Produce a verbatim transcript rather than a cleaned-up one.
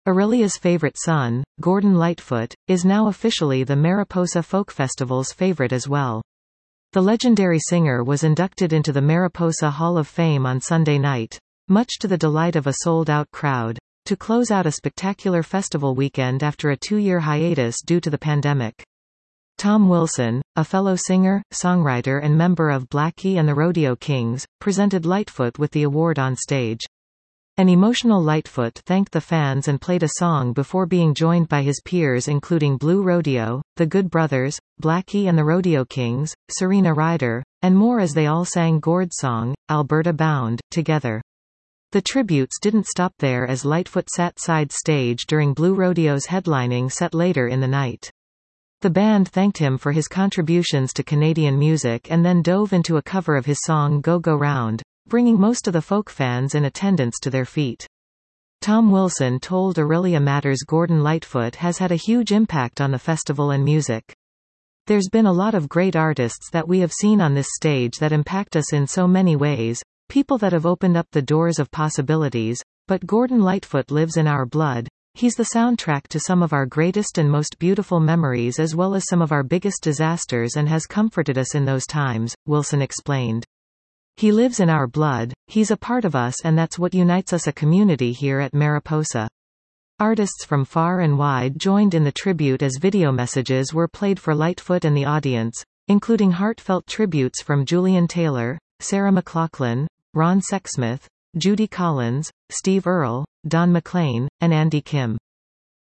Aurelia's favorite son, Gordon Lightfoot, is now officially the Mariposa Folk Festival's favorite as well. The legendary singer was inducted into the Mariposa Hall of Fame on Sunday night, much to the delight of a sold-out crowd, to close out a spectacular festival weekend after a two-year hiatus due to the pandemic. Tom Wilson, a fellow singer, songwriter and member of Blackie and the Rodeo Kings, presented Lightfoot with the award on stage. An emotional Lightfoot thanked the fans and played a song before being joined by his peers including Blue Rodeo, The Good Brothers, Blackie and the Rodeo Kings, Serena Ryder, and more as they all sang Gord's song, Alberta Bound, together. The tributes didn't stop there as Lightfoot sat side stage during Blue Rodeo's headlining set later in the night. The band thanked him for his contributions to Canadian music and then dove into a cover of his song Go Go Round, bringing most of the folk fans in attendance to their feet. Tom Wilson told Aurelia Matters Gordon Lightfoot has had a huge impact on the festival and music. There's been a lot of great artists that we have seen on this stage that impact us in so many ways, people that have opened up the doors of possibilities, but Gordon Lightfoot lives in our blood. He's the soundtrack to some of our greatest and most beautiful memories as well as some of our biggest disasters and has comforted us in those times, Wilson explained. He lives in our blood, he's a part of us and that's what unites us, a community here at Mariposa. Artists from far and wide joined in the tribute as video messages were played for Lightfoot and the audience, including heartfelt tributes from Julian Taylor, Sarah McLachlan, Ron Sexsmith, Judy Collins, Steve Earle, Don McLean, and Andy Kim.